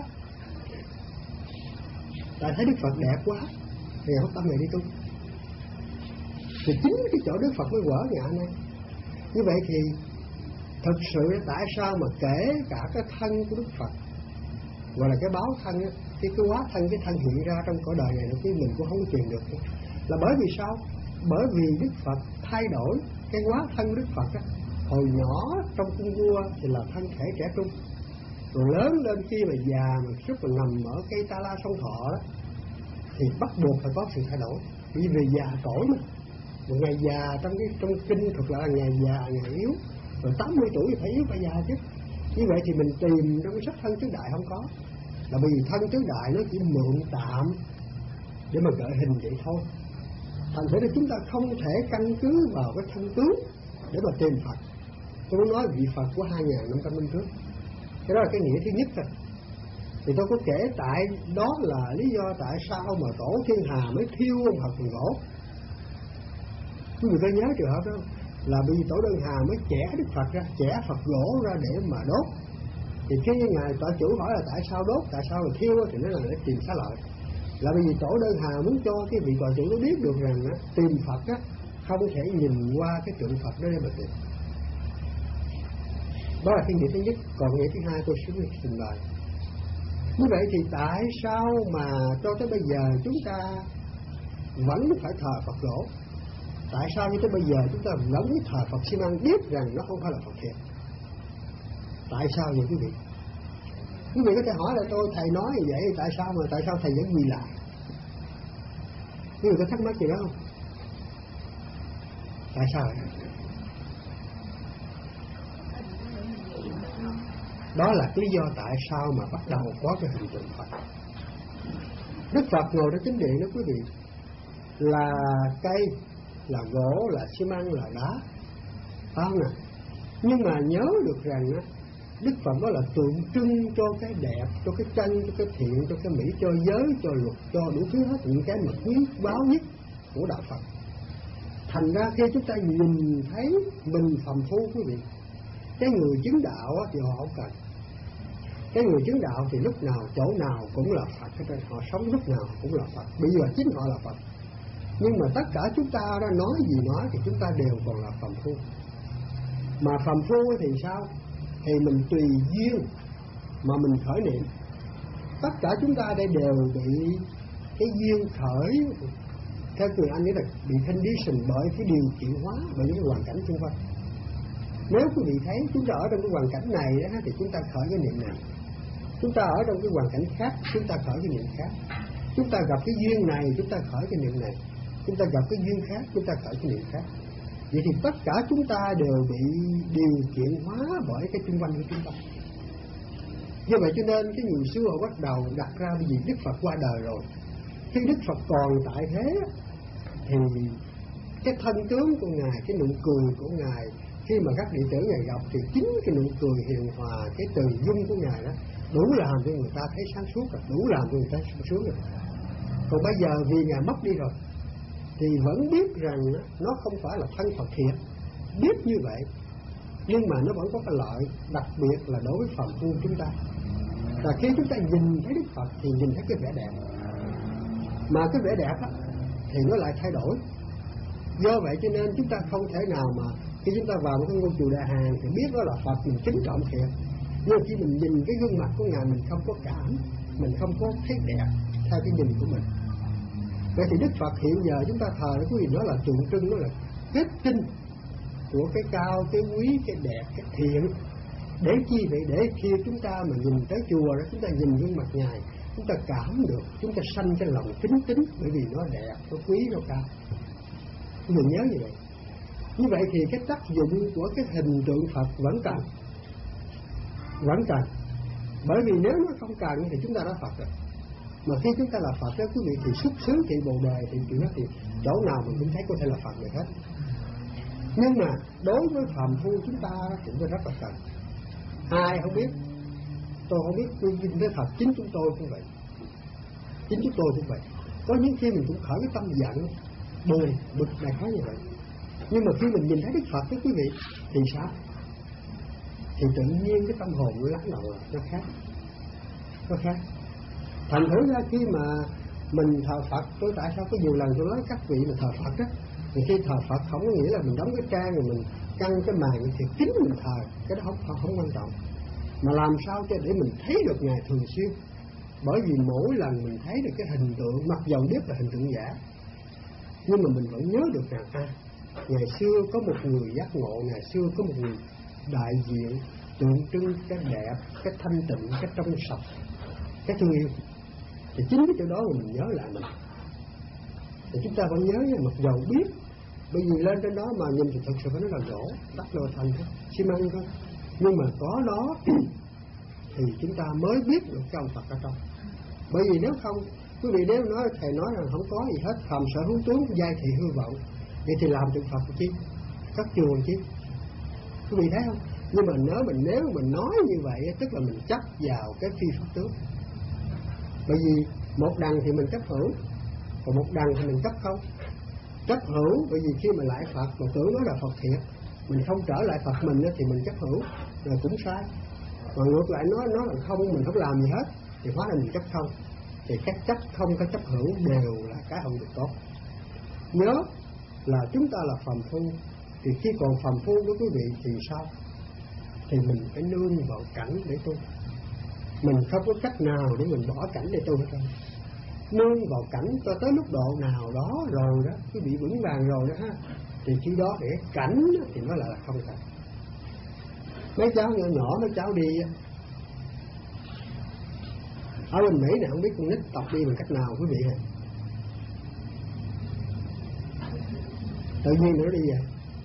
Tại thấy Đức Phật đẹp quá thì Ngài phát tâm Ngài đi tu. Thì chính cái chỗ Đức Phật mới quở Ngài A Nan. Như vậy thì thực sự tại sao mà kể cả cái thân của Đức Phật, gọi là cái báo thân á, cái hóa thân, cái thân hiện ra trong cõi đời này là cái mình cũng không tìm được. Là bởi vì sao? Bởi vì Đức Phật thay đổi cái hóa thân Đức Phật á. Hồi nhỏ trong cung vua thì là thân thể trẻ trung, rồi lớn lên khi mà già mà suốt mà nằm ở cây ta la sông Thọ đó thì bắt buộc phải có sự thay đổi, vì già cỗi mà. Một ngày già trong kinh thuật là ngày già, ngày yếu, rồi 80 tuổi thì phải yếu phải già chứ. Như vậy thì mình tìm trong cái sách thân tứ đại không có, là vì thân tứ đại nó chỉ mượn tạm để mà gợi hình vậy thôi. Thành thử là chúng ta không thể căn cứ vào cái thân tướng để mà tìm Phật. Tôi muốn nói vị Phật của 2.500 năm trước. Cái đó là cái nghĩa thứ nhất thôi. Thì tôi có kể tại đó là lý do tại sao mà Tổ Thiên Hà mới thiêu ông Phật bằng gỗ. Quý vị có nhớ trường hợp đó không? Là vì Tổ Đơn Hà mới chẻ Đức Phật ra, chẻ Phật gỗ ra để mà đốt. Thì khi ngài tọa chủ hỏi là tại sao đốt, tại sao mà thiêu, thì nó là để tìm xá lợi. Là bởi vì Tổ Đơn Hà muốn cho cái vị tọa chủ nó biết được rằng á, tìm Phật á không thể nhìn qua cái tượng Phật đó để mà tìm. Đó là cái nghĩa thứ nhất. Còn nghĩa thứ hai tôi sẽ trình bày. Như vậy thì tại sao mà cho tới bây giờ chúng ta vẫn phải thờ Phật gỗ? Tại sao cho tới bây giờ chúng ta vẫn thờ Phật xi măng, biết rằng nó không phải là Phật thiệt? Tại sao vậy quý vị? Quý vị có thể hỏi là tôi, thầy nói như vậy, tại sao thầy vẫn quỳ lại? Quý vị có thắc mắc gì đó không? Tại sao vậy? Đó là lý do tại sao mà bắt đầu có cái hình tượng Phật. Đức Phật ngồi trong chính điện đó quý vị, là cây, là gỗ, là xi măng, là đá, phải không nào? Nhưng mà nhớ được rằng á, Đức Phật đó là tượng trưng cho cái đẹp, cho cái chân, cho cái thiện, cho cái mỹ, cho giới, cho luật, cho đủ thứ hết những cái mà quý báu nhất của đạo Phật. Thành ra khi chúng ta nhìn thấy mình phàm phu quý vị, cái người chứng đạo thì họ không cần. Cái người chứng đạo thì lúc nào, chỗ nào cũng là Phật, họ sống lúc nào cũng là Phật, bây giờ chính họ là Phật. Nhưng mà tất cả chúng ta đó nói gì nói thì chúng ta đều còn là phàm phu. Mà phàm phu thì sao? Thì mình tùy duyên mà mình khởi niệm. Tất cả chúng ta đây đều bị cái duyên khởi, theo người Anh nghĩ là bị condition bởi cái điều kiện hóa, bởi những cái hoàn cảnh xung quanh. Nếu quý vị thấy chúng ta ở trong cái hoàn cảnh này đó, thì chúng ta khởi cái niệm này. Chúng ta ở trong cái hoàn cảnh khác, chúng ta khởi cái niệm khác. Chúng ta gặp cái duyên này, chúng ta khởi cái niệm này. Chúng ta gặp cái duyên khác, chúng ta khởi cái niệm khác. Vậy thì tất cả chúng ta đều bị điều kiện hóa bởi cái xung quanh của chúng ta. Do vậy cho nên cái người xưa họ bắt đầu đặt ra bởi vì Đức Phật qua đời rồi. Khi Đức Phật còn tại thế thì cái thân tướng của Ngài, cái nụ cười của Ngài, khi mà các đệ tử Ngài gặp thì chính cái nụ cười hiền hòa, cái từ dung của Ngài đó đủ làm cho người ta thấy sáng suốt rồi, đủ làm cho người ta sáng suốt rồi. Còn bây giờ vì Ngài mất đi rồi thì vẫn biết rằng nó không phải là thân Phật thiệt, biết như vậy, nhưng mà nó vẫn có cái lợi, đặc biệt là đối với phàm phu chúng ta. Là khi chúng ta nhìn thấy Đức Phật thì nhìn thấy cái vẻ đẹp, mà cái vẻ đẹp đó, thì nó lại thay đổi. Do vậy cho nên chúng ta không thể nào mà khi chúng ta vào một cái ngôi chùa Đại Hàng thì biết đó là Phật, mình kính trọng thiệt, nhưng khi mình nhìn cái gương mặt của Ngài mình không có cảm, mình không có thấy đẹp theo cái nhìn của mình. Vậy thì Đức Phật hiện giờ chúng ta thờ đó quý vị, nó là tượng trưng, nó là kết tinh của cái cao, cái quý, cái đẹp, cái thiện. Để chi vậy? Để khi chúng ta mà nhìn tới chùa đó, chúng ta nhìn gương mặt Ngài, chúng ta cảm được, chúng ta sanh cái lòng kính kính, bởi vì nó đẹp, nó quý, nó cao. Mình nhớ như vậy. Như vậy thì cái tác dụng của cái hình tượng Phật vẫn cần. Bởi vì nếu nó không cần thì chúng ta đã Phật rồi. Mà khi chúng ta là Phật đó quý vị, thì xuất xứ thì Bồ Đề thì chuyện đó thì chỗ nào mình cũng thấy có thể là Phật được hết. Nhưng mà đối với phàm phu chúng ta cũng rất là cần. Ai không biết, tôi không biết, tôi nhìn thấy Phật, chính chúng tôi cũng vậy. Chính chúng tôi cũng vậy. Có những khi mình cũng khởi cái tâm giận, buồn, bực đại khái như vậy. Nhưng mà khi mình nhìn thấy Đức Phật đó quý vị, thì sao? Thì tự nhiên cái tâm hồn nó lắng động lại, nó khác. Nó khác. Thành thử ra khi mà mình thờ Phật, tôi tại sao có nhiều lần tôi nói các vị mà thờ Phật á, thì khi thờ Phật không có nghĩa là mình đóng cái trang rồi mình căng cái màn thì kính mình thờ, cái đó không quan trọng. Mà làm sao cho để mình thấy được Ngài thường xuyên. Bởi vì mỗi lần mình thấy được cái hình tượng, mặc dầu biết là hình tượng giả, nhưng mà mình vẫn nhớ được rằng ngày xưa có một người giác ngộ, ngày xưa có một người đại diện tượng trưng cái đẹp, cái thanh tịnh, cái trong sạch, cái thương yêu. Thì chính cái chỗ đó mà mình nhớ lại mình, thì chúng ta vẫn nhớ nha, mặc dầu biết. Bởi vì lên trên đó mà nhìn thì thực sự phải nói là gỗ, đắp lô thành thôi, xi măng thôi. Nhưng mà có đó thì chúng ta mới biết được cái ông Phật ở trong. Bởi vì nếu không, quý vị nếu nói thầy nói rằng không có gì hết, phàm sở hữu tướng, giai thị hư vọng, vậy thì làm tượng Phật chi, các chùa chi, quý vị thấy không? Nhưng mà nếu mình nói như vậy, tức là mình chấp vào cái phi pháp tướng. Bởi vì một đằng thì mình chấp hữu, còn một đằng thì mình chấp không. Chấp hữu bởi vì khi mà lại Phật mà tưởng nó là Phật thiệt, mình không trở lại Phật mình thì mình chấp hữu là cũng sai. Còn ngược lại nó là không, mình không làm gì hết thì hóa là mình chấp không. Thì các chấp không, các chấp hữu đều là cái không được tốt. Nhớ là chúng ta là phàm phu, thì khi còn phàm phu với quý vị thì sao? Thì mình phải nương vào cảnh để tu. Mình không có cách nào để mình bỏ cảnh để tu hết trơn. Nương vào cảnh cho tới lúc độ nào đó rồi đó, quý vị vững vàng rồi đó ha, thì khi đó để cảnh thì nó lại là không cảnh. Mấy cháu nhỏ nhỏ, mấy cháu đi ở bên Mỹ này, không biết con nít tập đi bằng cách nào quý vị hả? Tự nhiên nó đi vậy.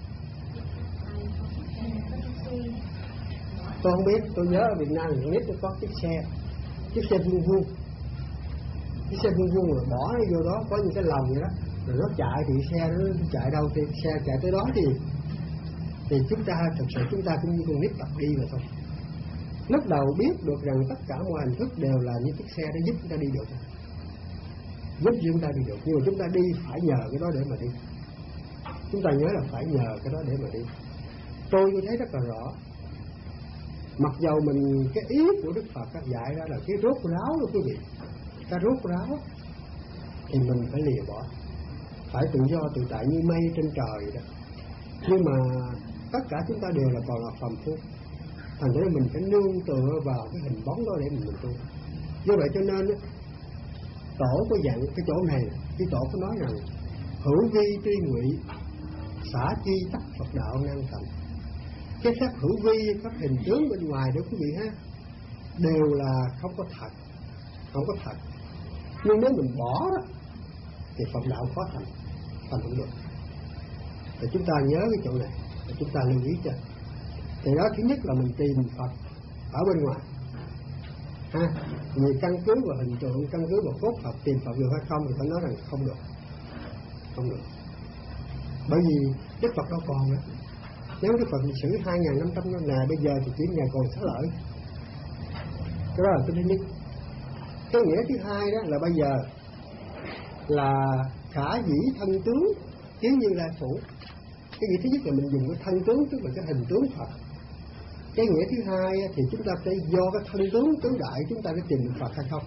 Tôi không biết, tôi nhớ ở Việt Nam con nít nó có chiếc xe vuông vuông. Cái xe vuông vuông rồi bỏ nó vô đó, có những cái lồng vậy đó, rồi nó chạy thì xe nó chạy đâu thì xe chạy tới đó thì chúng ta thực sự chúng ta cũng như con nít tập đi mà thôi. Lúc đầu biết được rằng tất cả mọi hình thức đều là những chiếc xe để giúp chúng ta đi được, giúp chúng ta đi được, nhưng mà chúng ta đi phải nhờ cái đó để mà đi. Chúng ta nhớ là phải nhờ cái đó để mà đi. Tôi thấy rất là rõ. Mặc dầu mình cái ý của Đức Phật dạy ra là cái rốt ráo đó quý vị, cái rốt ráo thì mình phải lìa bỏ, phải tự do tự tại như mây trên trời đó. Nhưng mà tất cả chúng ta đều là còn là phàm phu, thành ra mình phải nương tựa vào cái hình bóng đó để mình tu. Do vậy cho nên tổ có dặn cái chỗ này, cái tổ có nói rằng hữu vi tri ngụy, xả chi tắc Phật đạo năng thành. Cái phép hữu vi, các hình tướng bên ngoài đó quý vị ha, đều là không có thật, không có thật. Nhưng nếu mình bỏ đó thì Phật đạo khó thành không được. Thì chúng ta nhớ cái chỗ này, thì chúng ta lưu ý cho. Thì đó, thứ nhất là mình tìm Phật ở bên ngoài, ha. Vì căn cứ vào hình tượng, căn cứ vào cốt Phật tìm Phật được hay không thì phải nói rằng không được, không được. Bởi vì Đức Phật đâu còn nữa. Nếu Đức Phật lịch sử 2.500 năm này, bây giờ thì chỉ Ngài còn xá lợi. Cái đó là cái thứ nhất. Cái nghĩa thứ hai đó là bây giờ là khả dĩ thân tướng kiến Như Lai phủ. Cái nghĩa thứ nhất là mình dùng cái thân tướng, tức là cái hình tướng Phật. Cái nghĩa thứ hai thì chúng ta phải do cái thân tướng tứ đại chúng ta để tìm được Phật hay không.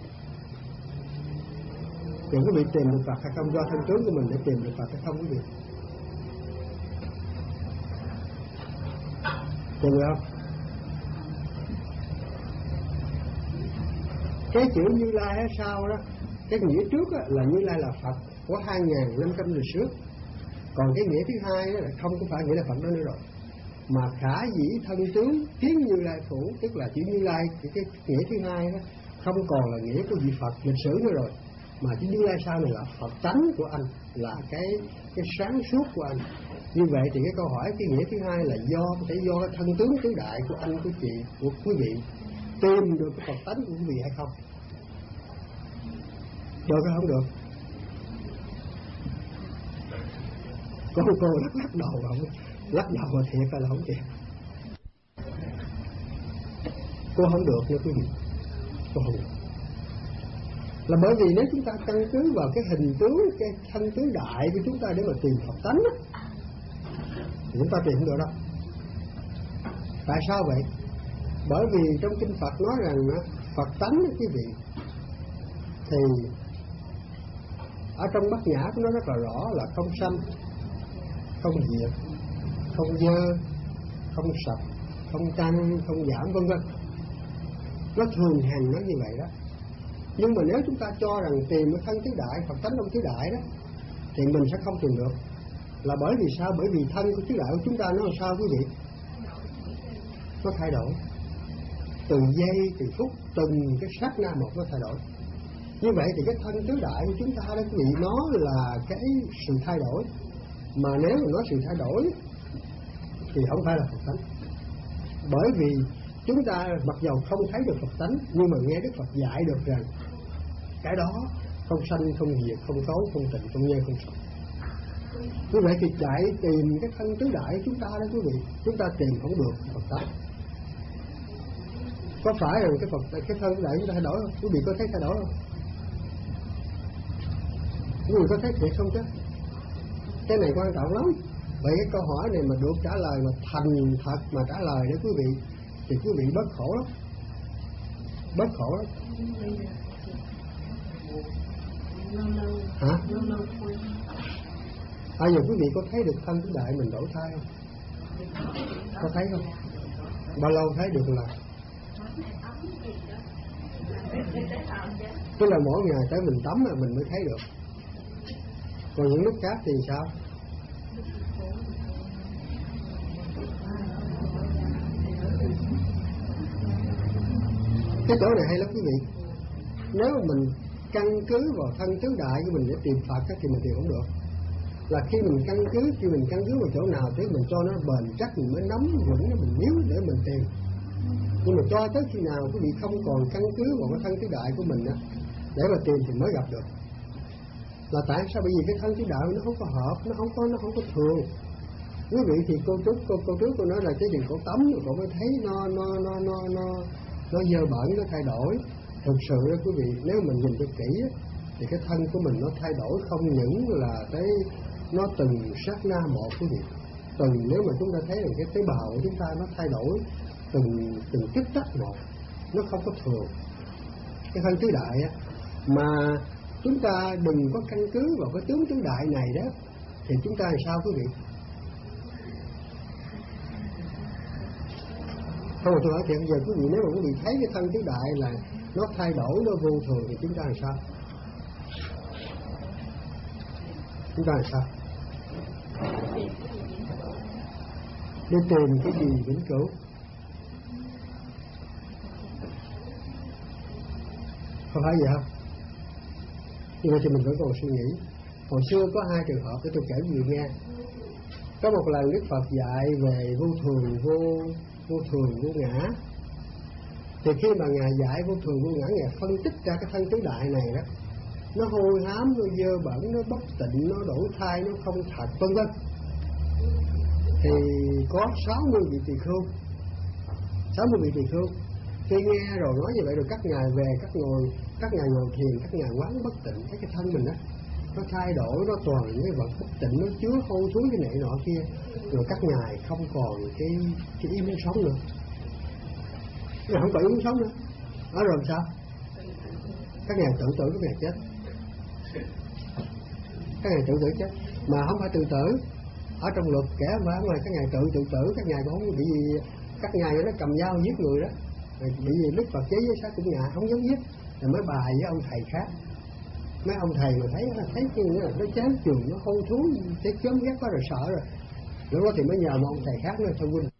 Thì quý vị tìm được Phật hay không, do thân tướng của mình để tìm được Phật hay không quý vị. Tìm được không? Cái chữ Như Lai ở sau đó, cái nghĩa trước là Như Lai là Phật của 2.500 năm trước. Còn cái nghĩa thứ hai là không có phải nghĩa là Phật đó nữa rồi, mà khả dĩ thân tướng kiến Như Lai phủ, tức là chữ Như Lai cái nghĩa thứ hai đó không còn là nghĩa của vị Phật lịch sử nữa rồi, mà chữ Như Lai sau này là Phật tánh của anh, là cái sáng suốt của anh. Như vậy thì cái câu hỏi cái nghĩa thứ hai là do cái thân tướng tứ đại của anh, của chị, của quý vị tìm được cái Phật tánh của quý vị hay không? Được hay không được? Có cô lắc đầu không? Lắc đầu mà thiệt hay là không thiệt? Cô không được nữa quý vị, cô không được. Là bởi vì nếu chúng ta căn cứ vào cái hình tướng, cái thân tứ đại của chúng ta để mà tìm Phật tánh á, thì chúng ta tìm không được đâu. Tại sao vậy? Bởi vì trong kinh Phật nói rằng Phật tánh quý vị, thì ở trong Bát Nhã của nó rất là rõ là không sanh, không diệt, không dơ, không sạch, không tăng, không giảm, vân vân. Nó thường hành nó như vậy đó. Nhưng mà nếu chúng ta cho rằng tìm cái thân tứ đại, Phật tánh trong tứ đại đó, thì mình sẽ không tìm được. Là bởi vì sao? Bởi vì thân của tứ đại của chúng ta nó làm sao quý vị? Nó thay đổi. Từng giây, từng phút, từng cái sát na một nó thay đổi. Như vậy thì cái thân tứ đại của chúng ta đó quý vị, nó là cái sự thay đổi. Mà nếu mà nói sự thay đổi thì không phải là Phật tánh. Bởi vì chúng ta mặc dầu không thấy được Phật tánh, nhưng mà nghe Đức Phật dạy được rằng cái đó không sanh, không diệt, không cấu, không tịnh, không nhơ, không sạch. Như vậy thì chạy tìm cái thân tứ đại của chúng ta đó quý vị, chúng ta tìm không được Phật tánh. Có phải rằng cái thân tứ đại chúng ta thay đổi không? Quý vị có thấy thay đổi không? Quý vị có thấy thiệt không chứ? Cái này quan trọng lắm. Vậy cái câu hỏi này mà được trả lời mà thành thật mà trả lời đó quý vị, thì quý vị bớt khổ lắm. Bớt khổ lắm. Hả? Bây giờ quý vị có thấy được thân tứ đại mình đổi thay không? Có thấy không? Bao lâu thấy được là? Tức là mỗi ngày tới mình tắm là mình mới thấy được. Còn những lúc khác thì sao? Cái chỗ này hay lắm quý vị. Nếu mà mình căn cứ vào thân tứ đại của mình để tìm Phật thì mình tìm không được. Là khi mình căn cứ vào chỗ nào thì mình cho nó bền chắc, mình mới nắm vững, mình níu để mình tìm. Nhưng mà cho tới khi nào quý vị không còn căn cứ vào cái thân tứ đại của mình để mà tìm thì mới gặp được. Là tại sao? Bởi vì cái thân tứ đại nó không có hợp, nó không có thường. Quý vị thì cô trước cô nói là cái gì cô tắm rồi cô mới thấy nó dơ bẩn, nó thay đổi. Thực sự đó quý vị, nếu mình nhìn cho kỹ thì cái thân của mình nó thay đổi không những là cái nó từng sát na một quý vị. Nếu mà chúng ta thấy rằng cái tế bào của chúng ta nó thay đổi từng tích tắc một, nó không có thường. Cái thân tứ đại mà chúng ta đừng có căn cứ vào cái tướng tứ đại này đó, thì chúng ta làm sao quý vị? Không, tôi hỏi thiệt, giờ quý vị nếu mà quý vị thấy cái thân tứ đại là nó thay đổi, nó vô thường thì chúng ta làm sao? Chúng ta làm sao? Đi tìm cái gì vĩnh cửu? Không phải vậy không? Nhưng mà thì mình vẫn còn suy nghĩ. Hồi xưa có hai trường hợp để tôi kể cho quý vị nghe. Có một lần Đức Phật dạy về vô thường, vô ngã. Thì khi mà Ngài dạy vô thường vô ngã, Ngài phân tích ra cái thân tứ đại này đó, nó hôi hám, nó dơ bẩn, nó bất tịnh, nó đổi thay, nó không thật, vân vân. Thì có 60 vị tỳ khưu, 60 vị tỳ khưu khi nghe rồi nói như vậy rồi các ngài về, các ngài ngồi thiền, các ngài quán bất tịnh, thấy cái thân mình đó nó thay đổi, nó toàn cái vật bất tịnh, nó chứa hôi thối cái này nọ kia, rồi các ngài không còn cái ý muốn sống nữa, không còn ý muốn sống nữa. Đó rồi sao? Các ngài tự tử, các ngài chết. Các ngài tự tử chết, mà không phải tự tử. Ở trong luật kẻ mà ngoài các ngài tự tử, các ngài cũng không bị gì. Các ngài nó cầm dao giết người đó, bị gì Đức Phật chế với xác cũng ngài không dám giết, rồi mới bài với ông thầy khác. Mấy ông thầy mà thấy cái nó chán chường, nó hôi thối, cái chớm ghét quá rồi sợ rồi, lúc đó thì mới nhờ một ông thầy khác nói: thôi huynh